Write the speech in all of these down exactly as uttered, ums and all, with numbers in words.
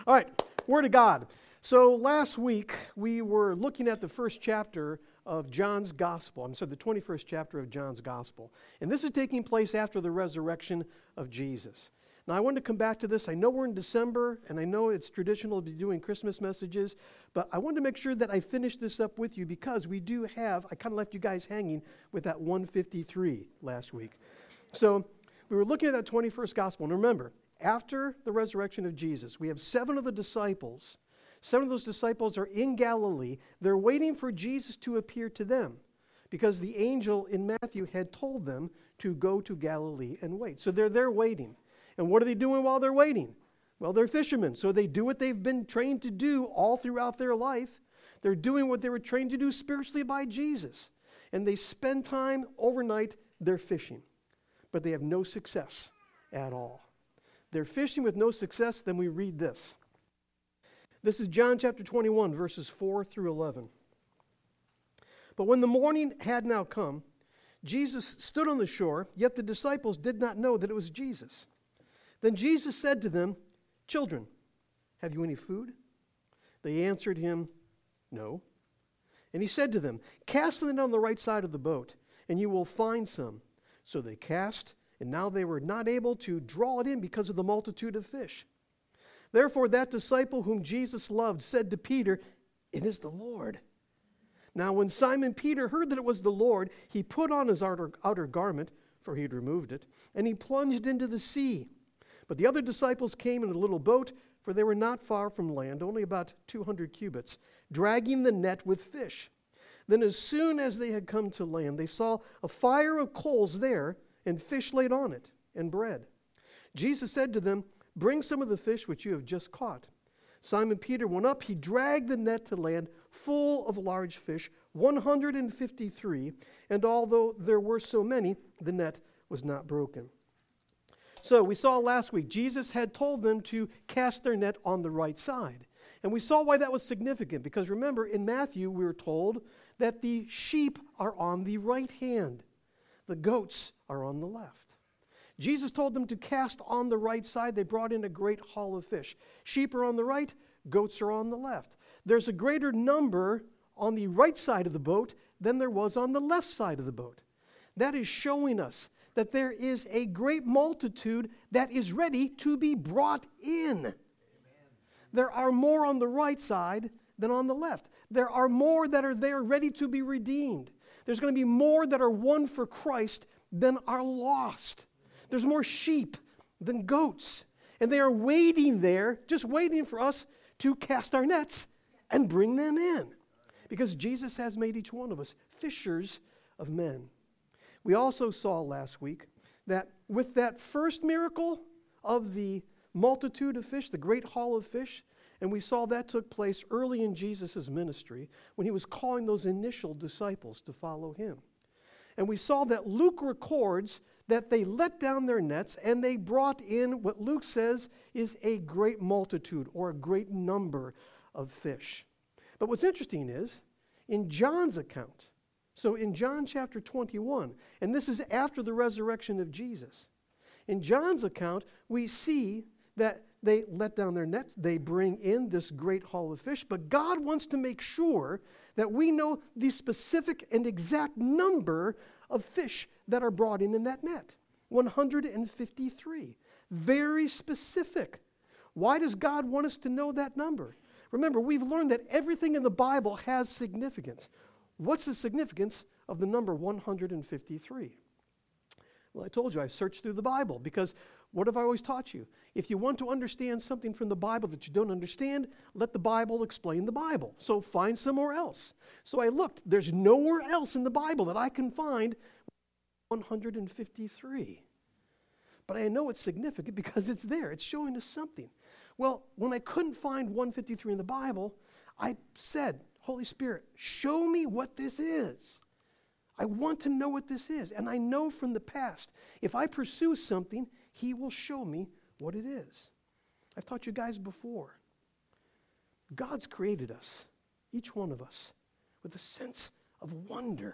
All right, Word of God. So last week we were looking at the first chapter of John's Gospel. I'm sorry, the twenty-first chapter of John's Gospel. And this is taking place after the resurrection of Jesus. Now I wanted to come back to this. I know we're in December, and I know it's traditional to be doing Christmas messages, but I wanted to make sure that I finish this up with you because we do have, I kind of left you guys hanging with that one fifty-three last week. So we were looking at that twenty-first Gospel, and remember, after the resurrection of Jesus, we have seven of the disciples. Seven of those disciples are in Galilee. They're waiting for Jesus to appear to them because the angel in Matthew had told them to go to Galilee and wait. So they're there waiting. And what are they doing while they're waiting? Well, they're fishermen, so they do what they've been trained to do all throughout their life. They're doing what they were trained to do spiritually by Jesus. And they spend time overnight, they're fishing. But they have no success at all. They're fishing with no success, then we read this. This is John chapter twenty-one, verses four through eleven. But when the morning had now come, Jesus stood on the shore, yet the disciples did not know that it was Jesus. Then Jesus said to them, "Children, have you any food?" They answered him, "No." And he said to them, "Cast the net on the right side of the boat, and you will find some." So they cast, and now they were not able to draw it in because of the multitude of fish. Therefore that disciple whom Jesus loved said to Peter, "It is the Lord." Now when Simon Peter heard that it was the Lord, he put on his outer, outer garment, for he had removed it, and he plunged into the sea. But the other disciples came in a little boat, for they were not far from land, only about two hundred cubits, dragging the net with fish. Then as soon as they had come to land, they saw a fire of coals there, and fish laid on it, and bread. Jesus said to them, "Bring some of the fish which you have just caught." Simon Peter went up, he dragged the net to land, full of large fish, one hundred fifty-three, and although there were so many, the net was not broken. So we saw last week, Jesus had told them to cast their net on the right side. And we saw why that was significant, because remember, in Matthew we were told that the sheep are on the right hand, the goats are on the left. Jesus told them to cast on the right side. They brought in a great haul of fish. Sheep are on the right, goats are on the left. There's a greater number on the right side of the boat than there was on the left side of the boat. That is showing us that there is a great multitude that is ready to be brought in. Amen. There are more on the right side than on the left. There are more that are there ready to be redeemed. There's going to be more that are won for Christ than are lost. There's more sheep than goats. And they are waiting there, just waiting for us to cast our nets and bring them in. Because Jesus has made each one of us fishers of men. We also saw last week that with that first miracle of the multitude of fish, the great haul of fish, and we saw that took place early in Jesus' ministry when he was calling those initial disciples to follow him. And we saw that Luke records that they let down their nets and they brought in what Luke says is a great multitude or a great number of fish. But what's interesting is, in John's account, so in John chapter twenty-one, and this is after the resurrection of Jesus, in John's account, we see that they let down their nets, they bring in this great haul of fish, but God wants to make sure that we know the specific and exact number of fish that are brought in in that net. one hundred fifty-three. Very specific. Why does God want us to know that number? Remember, we've learned that everything in the Bible has significance. What's the significance of the number one hundred fifty-three? Well, I told you, I searched through the Bible because what have I always taught you? If you want to understand something from the Bible that you don't understand, let the Bible explain the Bible. So find somewhere else. So I looked. There's nowhere else in the Bible that I can find one hundred fifty-three. But I know it's significant because it's there. It's showing us something. Well, when I couldn't find one hundred fifty-three in the Bible, I said, Holy Spirit, show me what this is. I want to know what this is. And I know from the past, if I pursue something, he will show me what it is. I've taught you guys before. God's created us, each one of us, with a sense of wonder.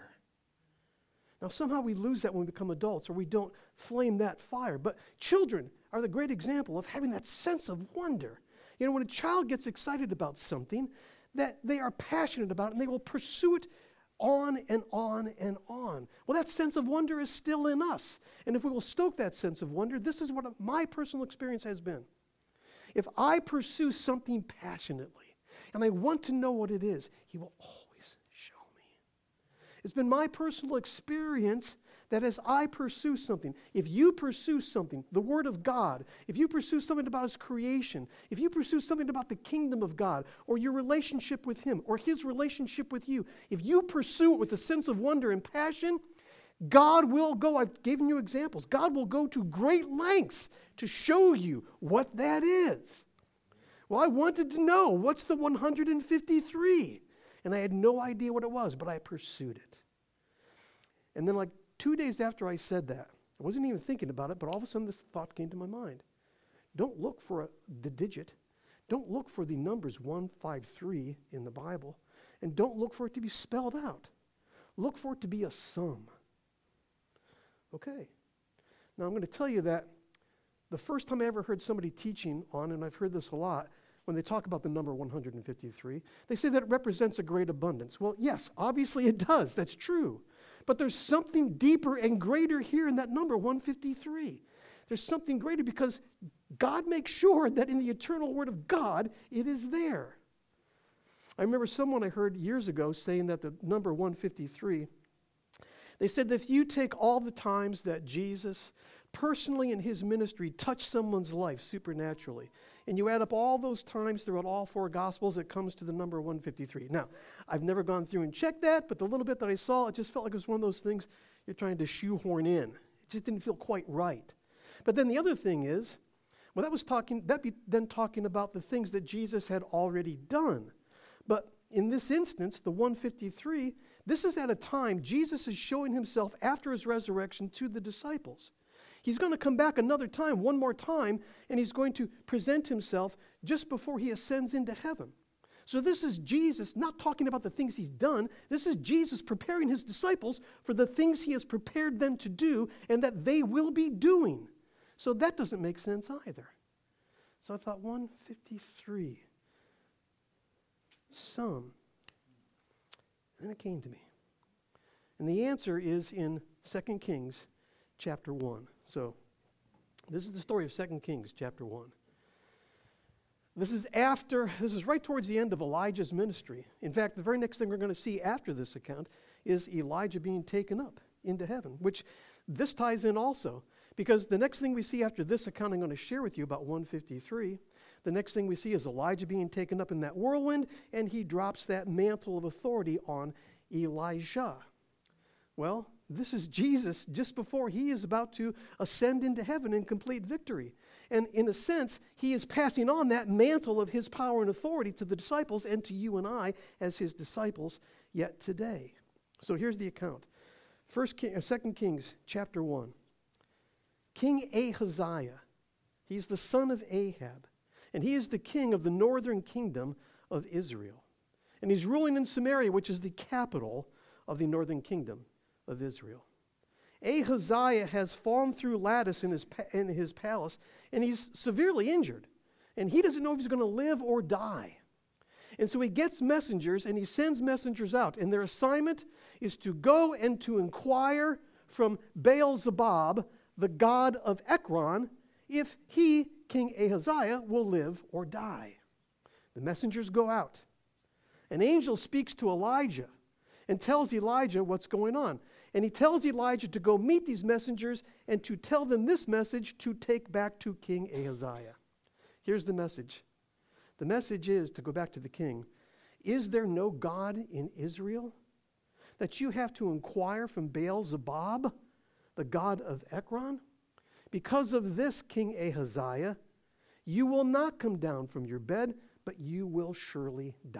Now, somehow we lose that when we become adults, or we don't flame that fire. But children are the great example of having that sense of wonder. You know, when a child gets excited about something that they are passionate about, and they will pursue it on and on and on. Well, that sense of wonder is still in us. And if we will stoke that sense of wonder, this is what my personal experience has been. If I pursue something passionately, and I want to know what it is, He will always show me. It's been my personal experience that as I pursue something, if you pursue something, the Word of God, if you pursue something about His creation, if you pursue something about the kingdom of God, or your relationship with Him, or His relationship with you, if you pursue it with a sense of wonder and passion, God will go, I've given you examples, God will go to great lengths to show you what that is. Well, I wanted to know, what's the one hundred fifty-three? And I had no idea what it was, but I pursued it. And then like two days after I said that, I wasn't even thinking about it, but all of a sudden this thought came to my mind. Don't look for a, the digit. Don't look for the numbers one five three in the Bible. And don't look for it to be spelled out. Look for it to be a sum. Okay. Now I'm going to tell you that the first time I ever heard somebody teaching on, and I've heard this a lot, when they talk about the number one hundred fifty-three, they say that it represents a great abundance. Well, yes, obviously it does. That's true. But there's something deeper and greater here in that number, one fifty-three. There's something greater because God makes sure that in the eternal Word of God, it is there. I remember someone I heard years ago saying that the number one fifty-three, they said that if you take all the times that Jesus personally in His ministry touched someone's life supernaturally, and you add up all those times throughout all four Gospels, it comes to the number one fifty-three. Now, I've never gone through and checked that, but the little bit that I saw, it just felt like it was one of those things you're trying to shoehorn in. It just didn't feel quite right. But then the other thing is, well, that was talking, that'd be then talking about the things that Jesus had already done. But in this instance, the one fifty-three, this is at a time Jesus is showing Himself after His resurrection to the disciples. He's going to come back another time, one more time, and He's going to present Himself just before He ascends into heaven. So this is Jesus not talking about the things He's done. This is Jesus preparing His disciples for the things He has prepared them to do and that they will be doing. So that doesn't make sense either. So I thought, one fifty-three, some. And then it came to me. And the answer is in Second Kings chapter one. So this is the story of Second Kings chapter one. This is after, this is right towards the end of Elijah's ministry. In fact, the very next thing we're going to see after this account is Elijah being taken up into heaven, which this ties in also, because the next thing we see after this account I'm going to share with you about one fifty-three, the next thing we see is Elijah being taken up in that whirlwind, and he drops that mantle of authority on Elijah. Well, this is Jesus just before He is about to ascend into heaven in complete victory. And in a sense, He is passing on that mantle of His power and authority to the disciples and to you and I as His disciples yet today. So here's the account. First King, uh, Second Kings chapter one. King Ahaziah, he's the son of Ahab, and he is the king of the northern kingdom of Israel. And he's ruling in Samaria, which is the capital of the northern kingdom of Israel. Ahaziah has fallen through lattice in his, in his palace, and he's severely injured. And he doesn't know if he's going to live or die. And so he gets messengers, and he sends messengers out. And their assignment is to go and to inquire from Baal-zebub, the god of Ekron, if he, King Ahaziah, will live or die. The messengers go out. An angel speaks to Elijah and tells Elijah what's going on. And he tells Elijah to go meet these messengers and to tell them this message to take back to King Ahaziah. Here's the message. The message is, to go back to the king, is there no God in Israel that you have to inquire from Baal-zebub, the god of Ekron? Because of this, King Ahaziah, you will not come down from your bed, but you will surely die.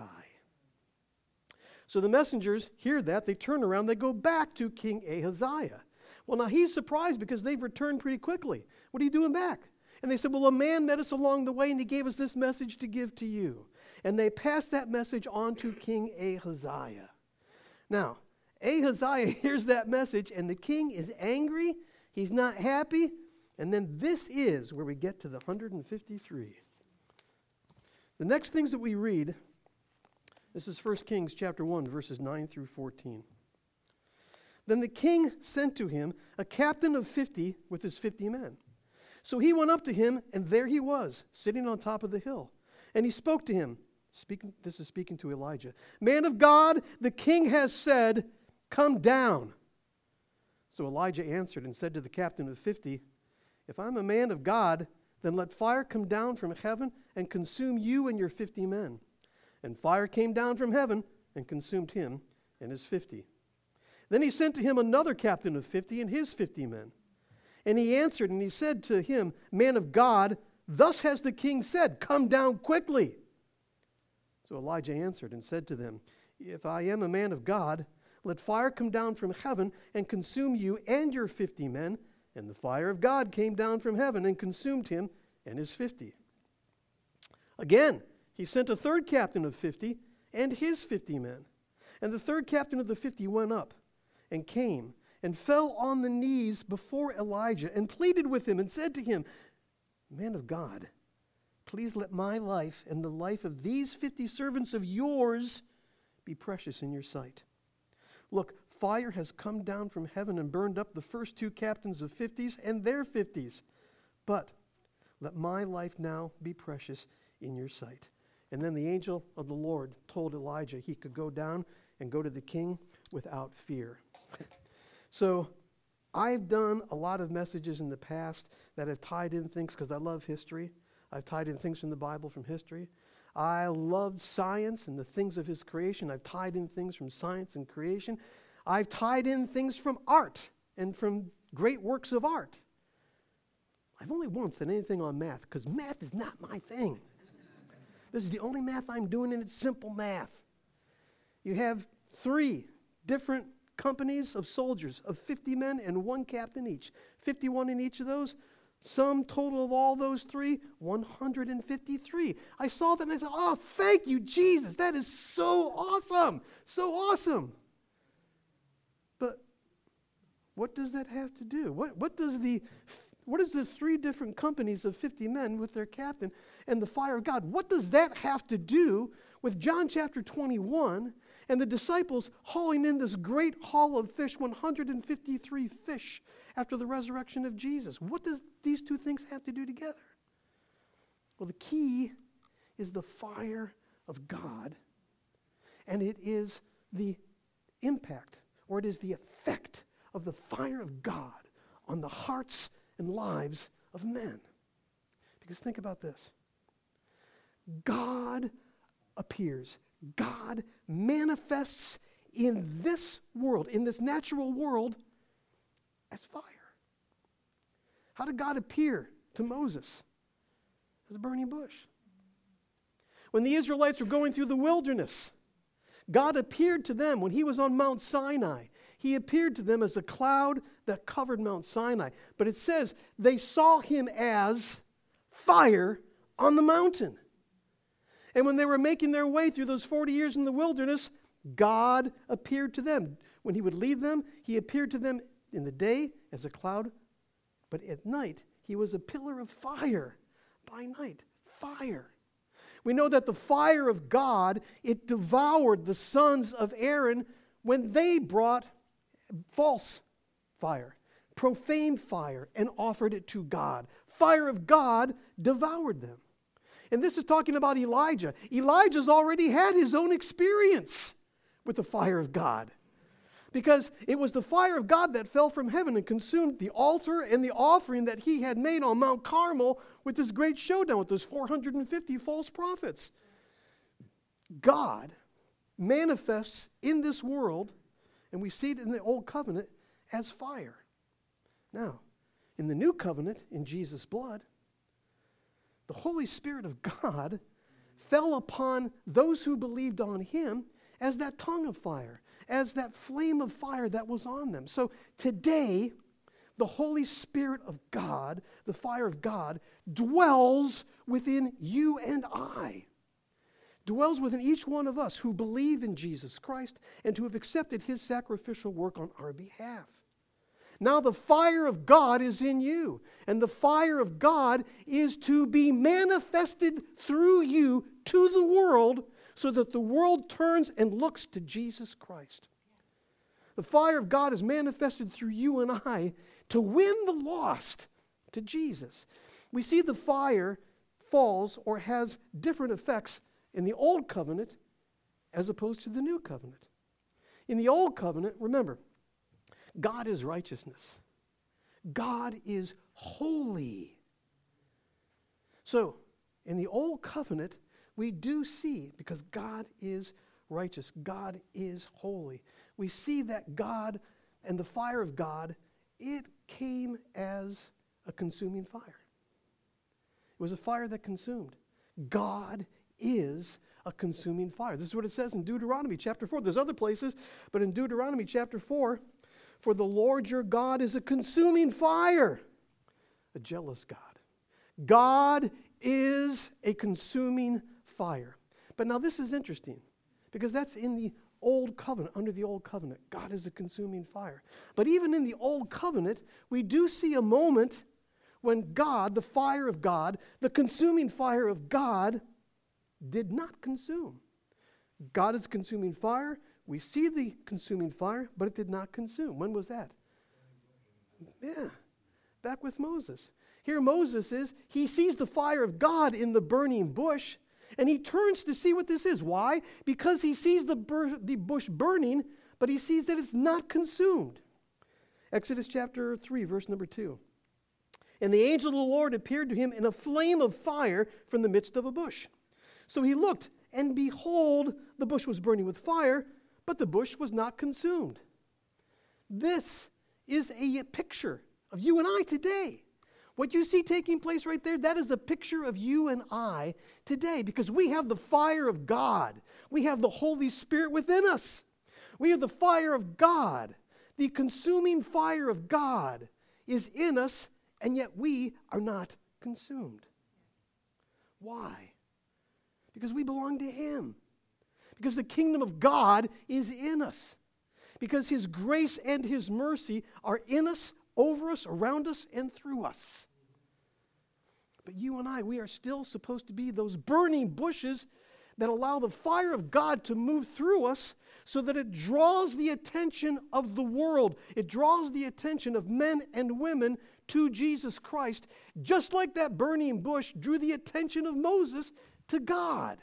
So the messengers hear that, they turn around, they go back to King Ahaziah. Well, now he's surprised because they've returned pretty quickly. What are you doing back? And they said, well, a man met us along the way and he gave us this message to give to you. And they passed that message on to King Ahaziah. Now, Ahaziah hears that message and the king is angry, he's not happy, and then this is where we get to the one hundred fifty-three. The next things that we read, this is First Kings chapter one, verses nine through fourteen. Then the king sent to him a captain of fifty with his fifty men. So he went up to him, and there he was, sitting on top of the hill. And he spoke to him. Speaking, this is speaking to Elijah. Man of God, the king has said, come down. So Elijah answered and said to the captain of fifty, if I'm a man of God, then let fire come down from heaven and consume you and your fifty men. And fire came down from heaven and consumed him and his fifty. Then he sent to him another captain of fifty and his fifty men. And he answered and he said to him, man of God, thus has the king said, come down quickly. So Elijah answered and said to them, if I am a man of God, let fire come down from heaven and consume you and your fifty men. And the fire of God came down from heaven and consumed him and his fifty. Again, he sent a third captain of fifty and his fifty men. And the third captain of the fifty went up and came and fell on the knees before Elijah and pleaded with him and said to him, man of God, please let my life and the life of these fifty servants of yours be precious in your sight. Look, fire has come down from heaven and burned up the first two captains of fifties and their fifties. But let my life now be precious in your sight. And then the angel of the Lord told Elijah he could go down and go to the king without fear. So I've done a lot of messages in the past that have tied in things because I love history. I've tied in things from the Bible from history. I loved science and the things of his creation. I've tied in things from science and creation. I've tied in things from art and from great works of art. I've only once done anything on math because math is not my thing. This is the only math I'm doing, and it's simple math. You have three different companies of soldiers of fifty men and one captain each. fifty-one in each of those. Sum total of all those three, one hundred fifty-three. I saw that and I said, oh, thank you, Jesus. That is so awesome. So awesome. But what does that have to do? What, what does the what is the three different companies of fifty men with their captain and the fire of God? What does that have to do with John chapter twenty-one and the disciples hauling in this great haul of fish, one hundred fifty-three fish after the resurrection of Jesus? What does these two things have to do together? Well, the key is the fire of God, and it is the impact, or it is the effect of the fire of God on the hearts and lives of men. Because think about this. God appears. God manifests in this world, in this natural world, as fire. How did God appear to Moses? As a burning bush. When the Israelites were going through the wilderness, God appeared to them when he was on Mount Sinai. He appeared to them as a cloud that covered Mount Sinai. But it says they saw him as fire on the mountain. And when they were making their way through those forty years in the wilderness, God appeared to them. When he would lead them, he appeared to them in the day as a cloud, but at night he was a pillar of fire. By night, fire. We know that the fire of God, it devoured the sons of Aaron when they brought false fire, profane fire, and offered it to God. Fire of God devoured them. And this is talking about Elijah. Elijah's already had his own experience with the fire of God. Because it was the fire of God that fell from heaven and consumed the altar and the offering that he had made on Mount Carmel with this great showdown with those four hundred fifty false prophets. God manifests in this world, and we see it in the Old Covenant, as fire. Now, in the New Covenant, in Jesus' blood, the Holy Spirit of God fell upon those who believed on him as that tongue of fire, as that flame of fire that was on them. So today, the Holy Spirit of God, the fire of God, dwells within you and I. Dwells within each one of us who believe in Jesus Christ and who have accepted his sacrificial work on our behalf. Now the fire of God is in you, and the fire of God is to be manifested through you to the world, so that the world turns and looks to Jesus Christ. The fire of God is manifested through you and I to win the lost to Jesus. We see the fire falls or has different effects in the Old Covenant as opposed to the New Covenant. In the Old Covenant, remember, God is righteousness. God is holy. So, in the Old Covenant, we do see, because God is righteous, God is holy, we see that God and the fire of God, it came as a consuming fire. It was a fire that consumed. God is a consuming fire. This is what it says in Deuteronomy chapter four. There's other places, but in Deuteronomy chapter four, for the Lord your God is a consuming fire, a jealous God. God is a consuming fire. But now this is interesting, because that's in the Old Covenant, under the Old Covenant. God is a consuming fire. But even in the Old Covenant, we do see a moment when God, the fire of God, the consuming fire of God, did not consume. God is consuming fire. We see the consuming fire, but it did not consume. When was that? Yeah, back with Moses. Here Moses is, he sees the fire of God in the burning bush, and he turns to see what this is. Why? Because he sees the, bur- the bush burning, but he sees that it's not consumed. Exodus chapter three, verse number two. And the angel of the Lord appeared to him in a flame of fire from the midst of a bush. So he looked, and behold, the bush was burning with fire, but the bush was not consumed. This is a picture of you and I today. What you see taking place right there, that is a picture of you and I today, because we have the fire of God. We have the Holy Spirit within us. We have the fire of God. The consuming fire of God is in us, and yet we are not consumed. Why? Because we belong to Him. Because the kingdom of God is in us. Because His grace and His mercy are in us, over us, around us, and through us. But you and I, we are still supposed to be those burning bushes that allow the fire of God to move through us so that it draws the attention of the world. It draws the attention of men and women to Jesus Christ, just like that burning bush drew the attention of Moses to God.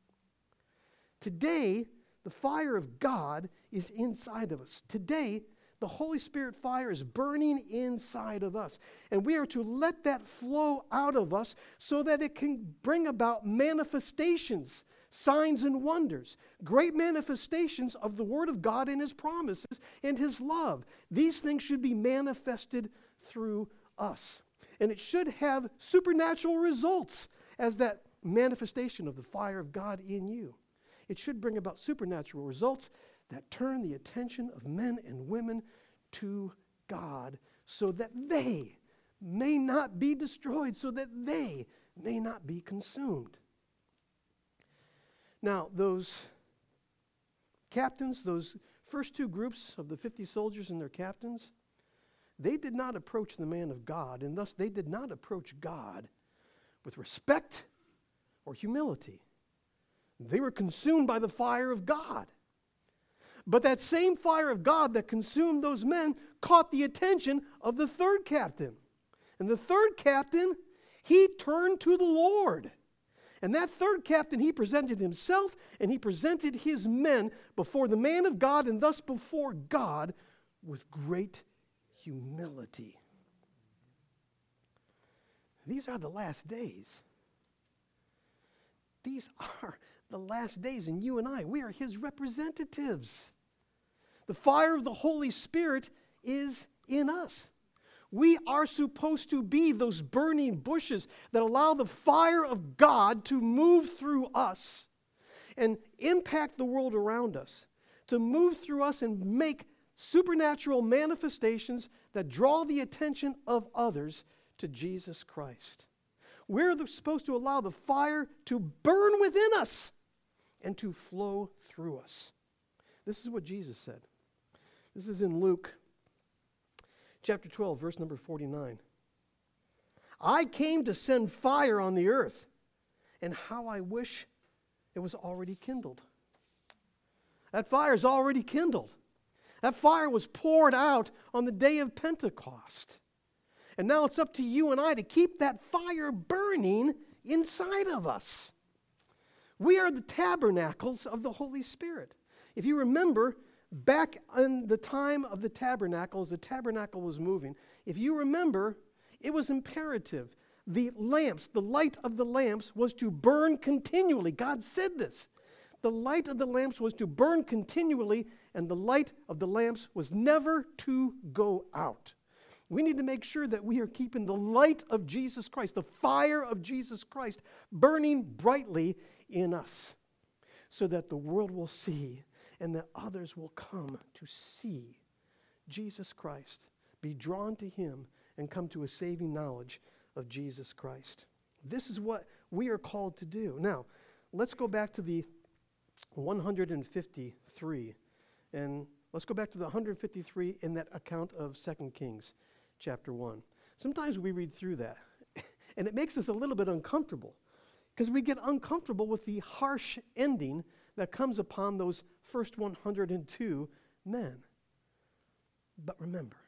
Today, the fire of God is inside of us. Today, the Holy Spirit fire is burning inside of us. And we are to let that flow out of us so that it can bring about manifestations, signs and wonders, great manifestations of the Word of God and His promises and His love. These things should be manifested through us. And it should have supernatural results as that manifestation of the fire of God in you. It should bring about supernatural results that turn the attention of men and women to God so that they may not be destroyed, so that they may not be consumed. Now, those captains, those first two groups of the fifty soldiers and their captains, they did not approach the man of God, and thus they did not approach God with respect or humility. They were consumed by the fire of God. But that same fire of God that consumed those men caught the attention of the third captain. And the third captain, he turned to the Lord. And that third captain, he presented himself and he presented his men before the man of God and thus before God with great humility. These are the last days. These are the last days, and you and I, we are His representatives. The fire of the Holy Spirit is in us. We are supposed to be those burning bushes that allow the fire of God to move through us and impact the world around us, to move through us and make supernatural manifestations that draw the attention of others to Jesus Christ. We're supposed to allow the fire to burn within us and to flow through us. This is what Jesus said. This is in Luke chapter twelve, verse number forty-nine. I came to send fire on the earth, and how I wish it was already kindled. That fire is already kindled. That fire was poured out on the day of Pentecost. And now it's up to you and I to keep that fire burning inside of us. We are the tabernacles of the Holy Spirit. If you remember, back in the time of the tabernacle, as the tabernacle was moving, if you remember, it was imperative. The lamps, the light of the lamps was to burn continually. God said this. The light of the lamps was to burn continually, and the light of the lamps was never to go out. We need to make sure that we are keeping the light of Jesus Christ, the fire of Jesus Christ, burning brightly in us, so that the world will see and that others will come to see Jesus Christ, be drawn to him, and come to a saving knowledge of Jesus Christ. This is what we are called to do. Now, let's go back to the one hundred fifty-three, and let's go back to the one hundred fifty-three in that account of Second Kings chapter one. Sometimes we read through that, and it makes us a little bit uncomfortable, because we get uncomfortable with the harsh ending that comes upon those first one hundred two men. But remember,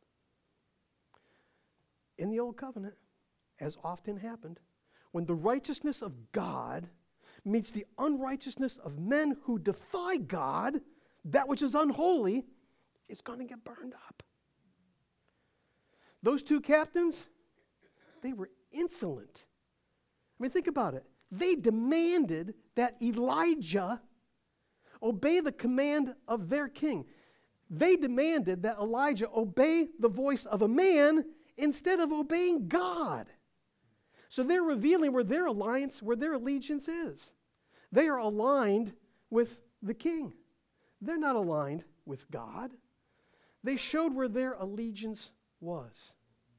in the Old Covenant, as often happened, when the righteousness of God meets the unrighteousness of men who defy God, that which is unholy is going to get burned up. Those two captains, they were insolent. I mean, think about it. They demanded that Elijah obey the command of their king. They demanded that Elijah obey the voice of a man instead of obeying God. So they're revealing where their alliance, where their allegiance is. They are aligned with the king. They're not aligned with God. They showed where their allegiance was.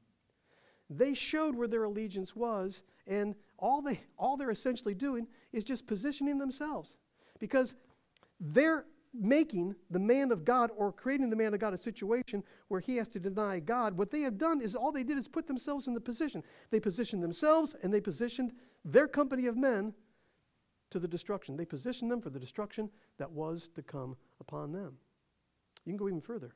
They showed where their allegiance was, and all they all they're essentially doing is just positioning themselves, because they're making the man of God, or creating the man of God, a situation where he has to deny God. What they have done is all they did is put themselves in the position. They positioned themselves, and they positioned their company of men to the destruction. They positioned them for the destruction that was to come upon them. You can go even further.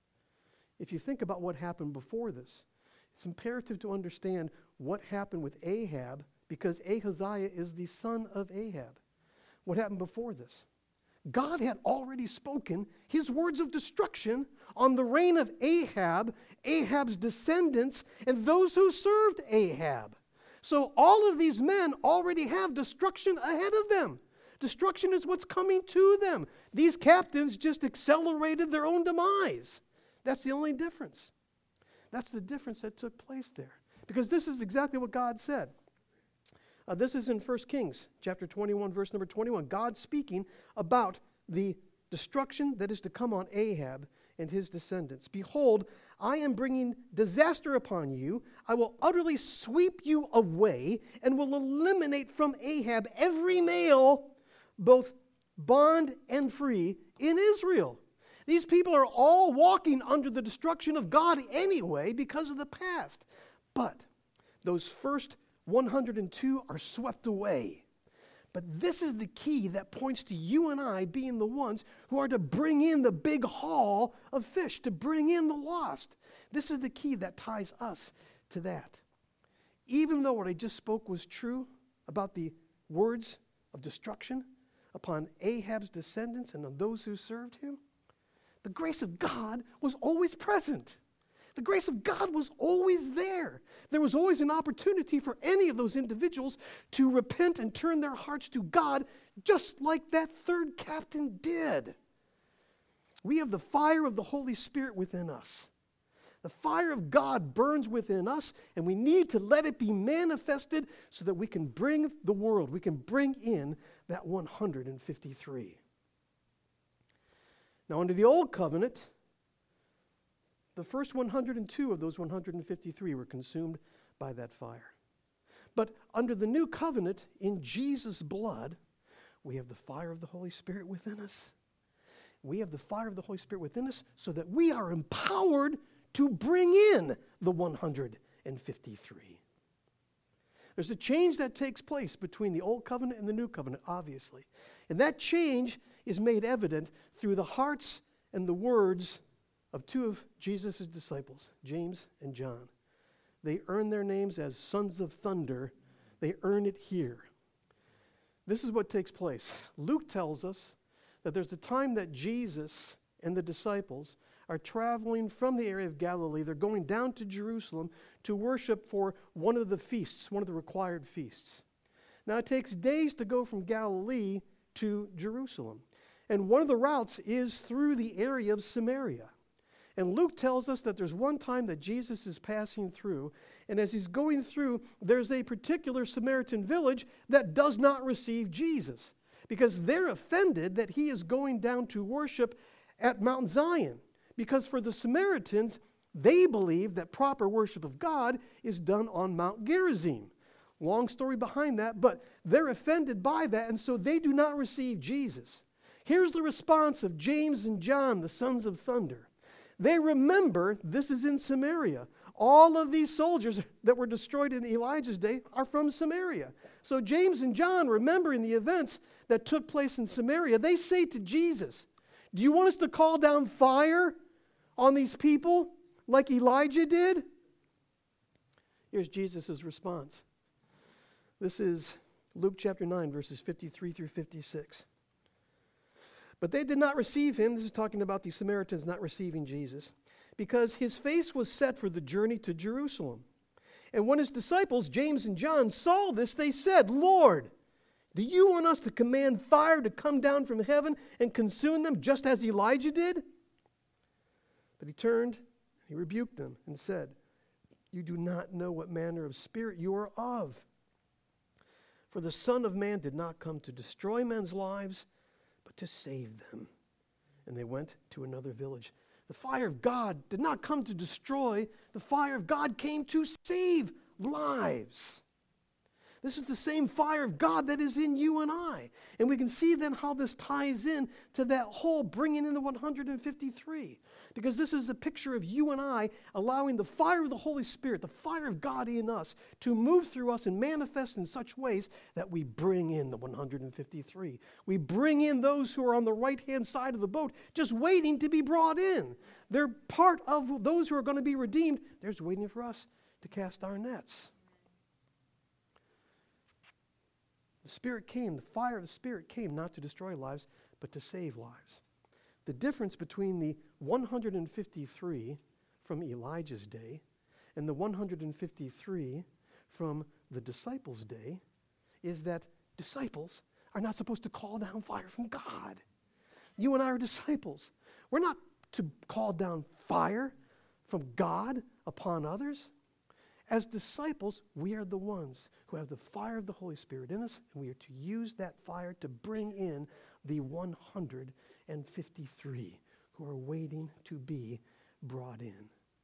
If you think about what happened before this, it's imperative to understand what happened with Ahab, because Ahaziah is the son of Ahab. What happened before this? God had already spoken his words of destruction on the reign of Ahab, Ahab's descendants, and those who served Ahab. So all of these men already have destruction ahead of them. Destruction is what's coming to them. These captains just accelerated their own demise. That's the only difference. That's the difference that took place there. Because this is exactly what God said. Uh, this is in First Kings chapter twenty-one, verse number twenty-one. God speaking about the destruction that is to come on Ahab and his descendants. Behold, I am bringing disaster upon you. I will utterly sweep you away and will eliminate from Ahab every male, both bond and free, in Israel. These people are all walking under the destruction of God anyway because of the past. But those first one hundred two are swept away. But this is the key that points to you and I being the ones who are to bring in the big haul of fish, to bring in the lost. This is the key that ties us to that. Even though what I just spoke was true about the words of destruction upon Ahab's descendants and on those who served him, the grace of God was always present. The grace of God was always there. There was always an opportunity for any of those individuals to repent and turn their hearts to God, just like that third captain did. We have the fire of the Holy Spirit within us. The fire of God burns within us, and we need to let it be manifested so that we can bring the world, we can bring in that one hundred fifty-three. Now, under the Old Covenant, the first one hundred two of those one hundred fifty-three were consumed by that fire. But under the New Covenant, in Jesus' blood, we have the fire of the Holy Spirit within us. We have the fire of the Holy Spirit within us so that we are empowered to bring in the one hundred fifty-three. There's a change that takes place between the Old Covenant and the New Covenant, obviously. And that change is made evident through the hearts and the words of two of Jesus' disciples, James and John. They earn their names as sons of thunder. They earn it here. This is what takes place. Luke tells us that there's a time that Jesus and the disciples are traveling from the area of Galilee. They're going down to Jerusalem to worship for one of the feasts, one of the required feasts. Now, it takes days to go from Galilee to Jerusalem. And one of the routes is through the area of Samaria. And Luke tells us that there's one time that Jesus is passing through, and as he's going through, there's a particular Samaritan village that does not receive Jesus because they're offended that he is going down to worship at Mount Zion. Because for the Samaritans, they believe that proper worship of God is done on Mount Gerizim. Long story behind that, but they're offended by that, and so they do not receive Jesus. Here's the response of James and John, the sons of thunder. They remember this is in Samaria. All of these soldiers that were destroyed in Elijah's day are from Samaria. So James and John, remembering the events that took place in Samaria, they say to Jesus, do you want us to call down fire on these people like Elijah did? Here's Jesus' response. This is Luke chapter nine, verses fifty-three through fifty-six. But they did not receive him. This is talking about the Samaritans not receiving Jesus, because his face was set for the journey to Jerusalem. And when his disciples, James and John, saw this, they said, Lord, do you want us to command fire to come down from heaven and consume them just as Elijah did? But he turned, he rebuked them and said, you do not know what manner of spirit you are of. For the Son of Man did not come to destroy men's lives, but to save them. And they went to another village. The fire of God did not come to destroy. The fire of God came to save lives. This is the same fire of God that is in you and I. And we can see then how this ties in to that whole bringing in the one hundred fifty-three. Because this is a picture of you and I allowing the fire of the Holy Spirit, the fire of God in us, to move through us and manifest in such ways that we bring in the one hundred fifty-three. We bring in those who are on the right-hand side of the boat, just waiting to be brought in. They're part of those who are going to be redeemed. They're just waiting for us to cast our nets. The Spirit came, the fire of the Spirit came not to destroy lives, but to save lives. The difference between the one hundred fifty-three from Elijah's day and the one hundred fifty-three from the disciples' day is that disciples are not supposed to call down fire from God. You and I are disciples. We're not to call down fire from God upon others. As disciples, we are the ones who have the fire of the Holy Spirit in us, and we are to use that fire to bring in the one hundred fifty-three who are waiting to be brought in.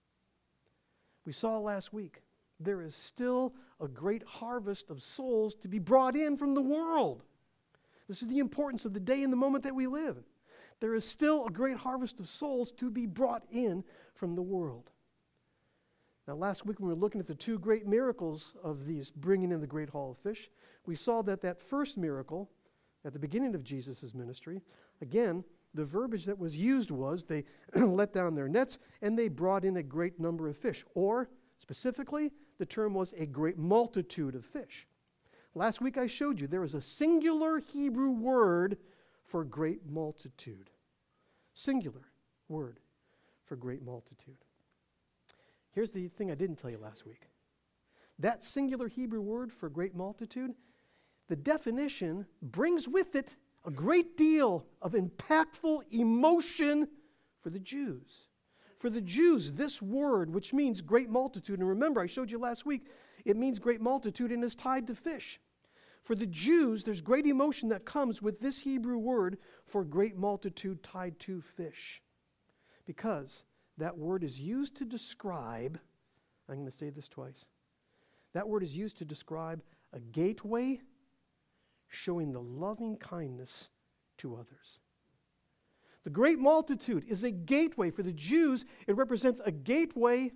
We saw last week, there is still a great harvest of souls to be brought in from the world. This is the importance of the day and the moment that we live. There is still a great harvest of souls to be brought in from the world. Now, last week when we were looking at the two great miracles of these bringing in the great haul of fish, we saw that that first miracle at the beginning of Jesus' ministry, again, the verbiage that was used was they let down their nets and they brought in a great number of fish. Or, specifically, the term was a great multitude of fish. Last week I showed you there is a singular Hebrew word for great multitude. Singular word for great multitude. Here's the thing I didn't tell you last week. That singular Hebrew word for great multitude, the definition brings with it a great deal of impactful emotion for the Jews. For the Jews, this word, which means great multitude, and remember, I showed you last week, it means great multitude and is tied to fish. For the Jews, there's great emotion that comes with this Hebrew word for great multitude tied to fish. Because that word is used to describe, I'm going to say this twice, that word is used to describe a gateway showing the loving kindness to others. The great multitude is a gateway. For the Jews, it represents a gateway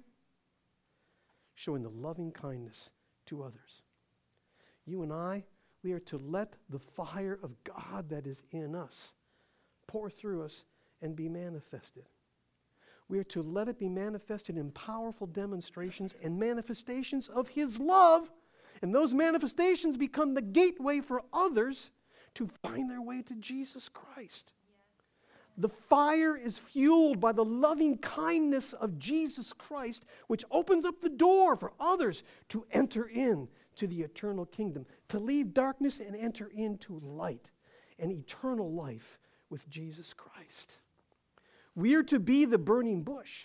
showing the loving kindness to others. You and I, we are to let the fire of God that is in us pour through us and be manifested. We are to let it be manifested in powerful demonstrations and manifestations of His love. And those manifestations become the gateway for others to find their way to Jesus Christ. The fire is fueled by the loving kindness of Jesus Christ, which opens up the door for others to enter in to the eternal kingdom, to leave darkness and enter into light and eternal life with Jesus Christ. We are to be the burning bush.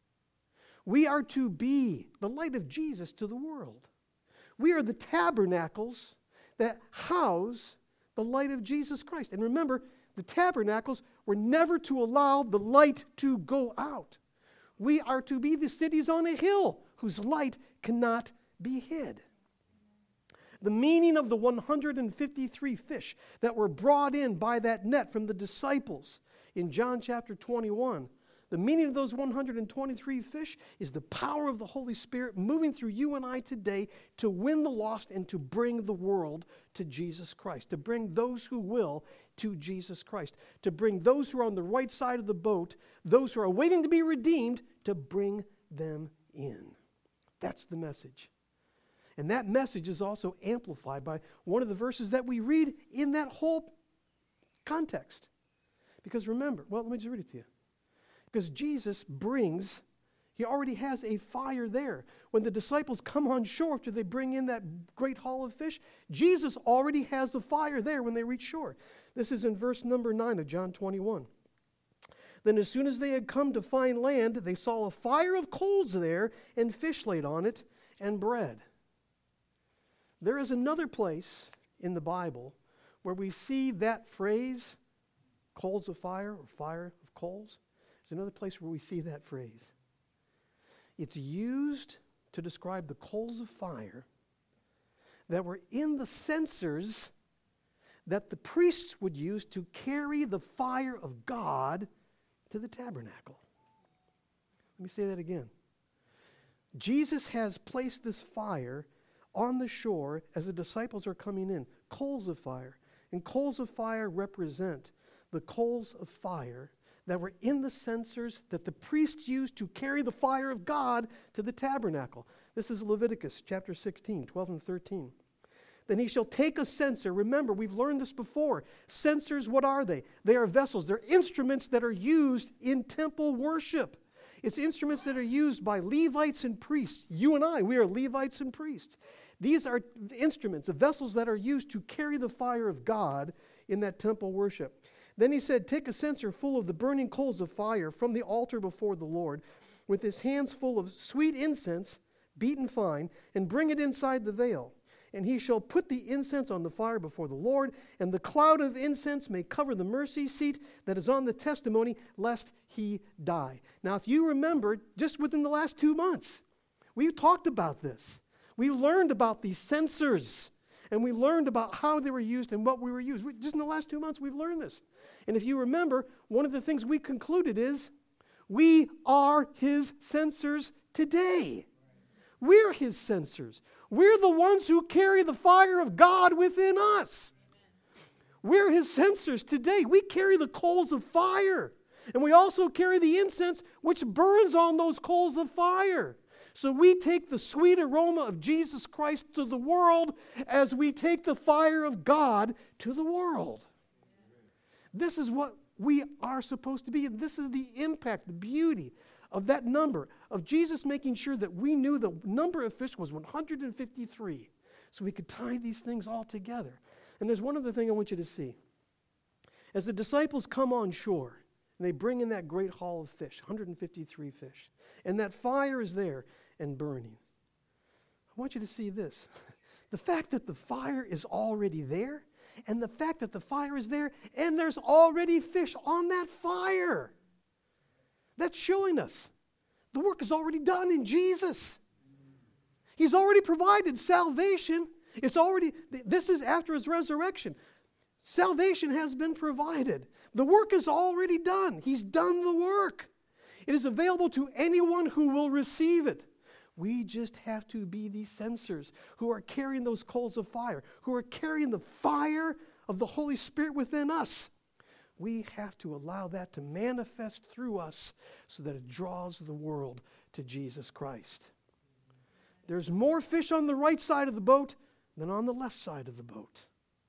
We are to be the light of Jesus to the world. We are the tabernacles that house the light of Jesus Christ. And remember, the tabernacles were never to allow the light to go out. We are to be the cities on a hill whose light cannot be hid. The meaning of the one hundred fifty-three fish that were brought in by that net from the disciples in John chapter twenty-one, the meaning of those one hundred twenty-three fish is the power of the Holy Spirit moving through you and I today to win the lost and to bring the world to Jesus Christ, to bring those who will to Jesus Christ, to bring those who are on the right side of the boat, those who are waiting to be redeemed, to bring them in. That's the message. And that message is also amplified by one of the verses that we read in that whole context. Because remember, well, let me just read it to you. Because Jesus brings, He already has a fire there. When the disciples come on shore after they bring in that great haul of fish, Jesus already has a fire there when they reach shore. This is in verse number nine of John twenty-one. Then as soon as they had come to find land, they saw a fire of coals there and fish laid on it and bread. There is another place in the Bible where we see that phrase, coals of fire or fire of coals. There's another place where we see that phrase. It's used to describe the coals of fire that were in the censers that the priests would use to carry the fire of God to the tabernacle. Let me say that again. Jesus has placed this fire on the shore as the disciples are coming in, coals of fire. And coals of fire represent the coals of fire that were in the censers that the priests used to carry the fire of God to the tabernacle. This is Leviticus chapter sixteen, twelve and thirteen. Then he shall take a censer. Remember, we've learned this before. Censers, what are they? They are vessels. They're instruments that are used in temple worship. It's instruments that are used by Levites and priests. You and I, we are Levites and priests. These are instruments, the vessels that are used to carry the fire of God in that temple worship. Then he said, take a censer full of the burning coals of fire from the altar before the Lord, with his hands full of sweet incense, beaten fine, and bring it inside the veil. And he shall put the incense on the fire before the Lord, and the cloud of incense may cover the mercy seat that is on the testimony, lest he die. Now, if you remember, just within the last two months, we talked about this. We learned about these censers, and we learned about how they were used and what we were used. We, just in the last two months, we've learned this. And if you remember, one of the things we concluded is, we are his censers today. We're his censers. We're the ones who carry the fire of God within us. We're his censers today. We carry the coals of fire. And we also carry the incense which burns on those coals of fire. So we take the sweet aroma of Jesus Christ to the world as we take the fire of God to the world. This is what we are supposed to be. And this is the impact, the beauty of that number, of Jesus making sure that we knew the number of fish was one hundred fifty-three. So we could tie these things all together. And there's one other thing I want you to see. As the disciples come on shore, and they bring in that great haul of fish, one hundred fifty-three fish, and that fire is there and burning. I want you to see this. The fact that the fire is already there, and the fact that the fire is there, and there's already fish on that fire. That's showing us the work is already done in Jesus. He's already provided salvation. It's already, this is after his resurrection. Salvation has been provided. The work is already done. He's done the work. It is available to anyone who will receive it. We just have to be these censers who are carrying those coals of fire, who are carrying the fire of the Holy Spirit within us. We have to allow that to manifest through us so that it draws the world to Jesus Christ. There's more fish on the right side of the boat than on the left side of the boat.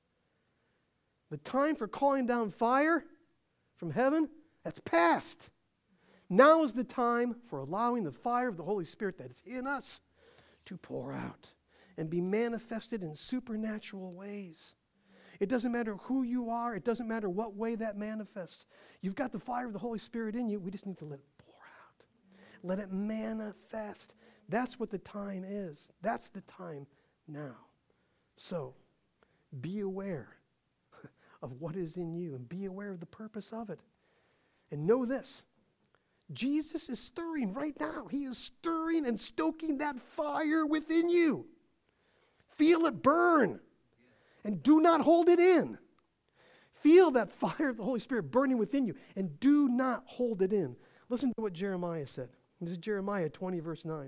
The time for calling down fire from heaven, that's past. Now is the time for allowing the fire of the Holy Spirit that is in us to pour out and be manifested in supernatural ways. It doesn't matter who you are. It doesn't matter what way that manifests. You've got the fire of the Holy Spirit in you. We just need to let it pour out. Let it manifest. That's what the time is. That's the time now. So, be aware of what is in you and be aware of the purpose of it. And know this. Jesus is stirring right now. He is stirring and stoking that fire within you. Feel it burn. And do not hold it in. Feel that fire of the Holy Spirit burning within you. And do not hold it in. Listen to what Jeremiah said. This is Jeremiah twenty, verse nine.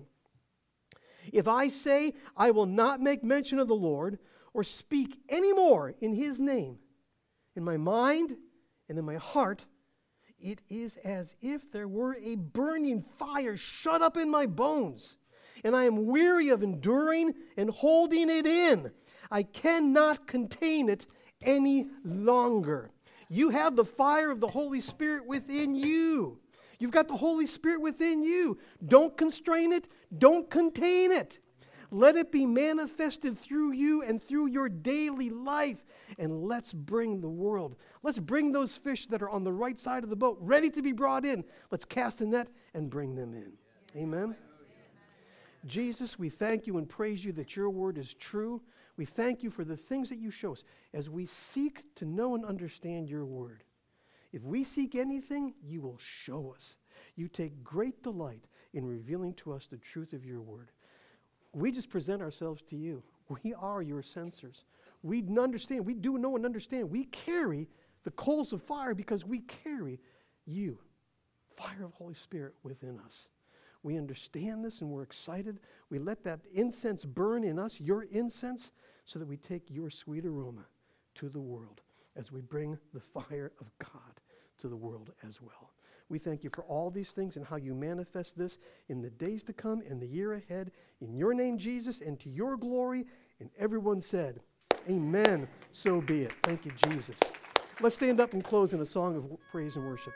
If I say I will not make mention of the Lord or speak any more in His name, in my mind and in my heart, it is as if there were a burning fire shut up in my bones, and I am weary of enduring and holding it in. I cannot contain it any longer. You have the fire of the Holy Spirit within you. You've got the Holy Spirit within you. Don't constrain it. Don't contain it. Let it be manifested through you and through your daily life. And let's bring the world. Let's bring those fish that are on the right side of the boat, ready to be brought in. Let's cast a net and bring them in. Amen. Jesus, we thank you and praise you that your word is true. We thank you for the things that you show us as we seek to know and understand your word. If we seek anything, you will show us. You take great delight in revealing to us the truth of your word. We just present ourselves to you. We are your censers. We understand, we do know and understand. We carry the coals of fire because we carry you, fire of Holy Spirit within us. We understand this and we're excited. We let that incense burn in us, your incense, so that we take your sweet aroma to the world as we bring the fire of God to the world as well. We thank you for all these things and how you manifest this in the days to come and the year ahead. In your name, Jesus, and to your glory. And everyone said, amen. So be it. Thank you, Jesus. Let's stand up and close in a song of praise and worship.